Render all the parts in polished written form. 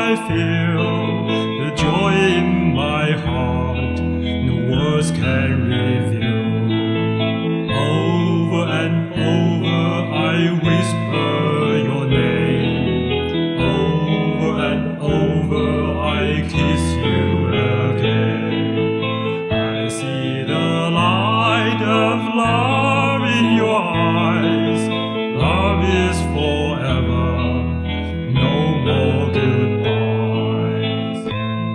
I feel the joy in my heart, no words can reveal. Over and over I whisper your name. Over and over I kiss you again. I see the light of love in your eyes. Love is forever, no more goodbyes.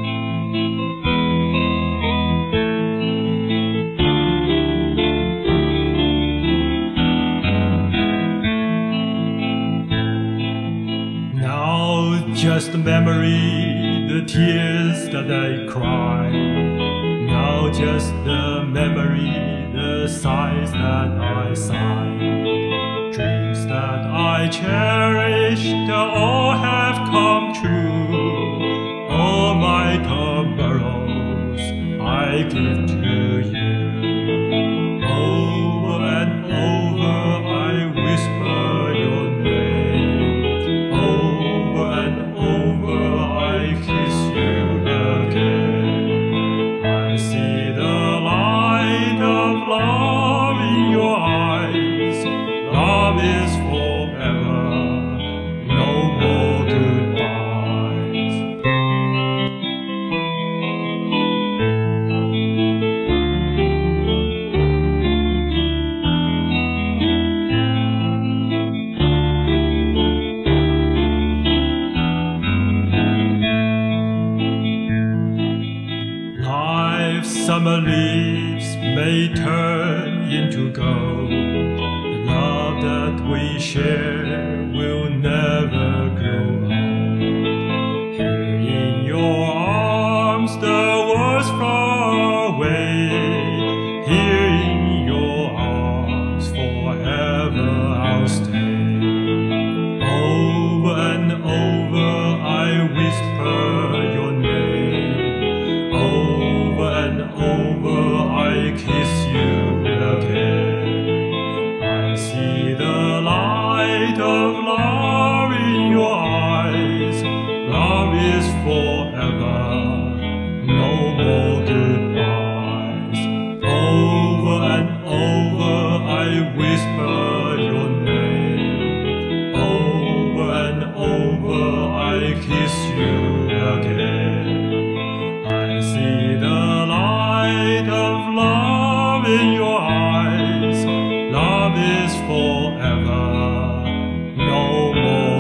Now just the memory, the tears that I cry. Now just the memory, the sighs that I sigh. Dreams that I cherished all have come true. All my tomorrows I give to you. Over and over I whisper your name. Over and over I kiss you again. I see the light of love in your eyes. Love is forever, no more goodbyes. Life's summer leaves may turn into gold. The love that we share will never grow old. Here in your arms the words far away. Here in your arms forever I'll stay. Over and over I whisper your name. Over and over I kiss you again. I see the light of love in your eyes. Love is forever, no more goodbyes. Over and over I whisper your name. Over and over I kiss you again. I see the light of love in your eyes. Love is forever, no more.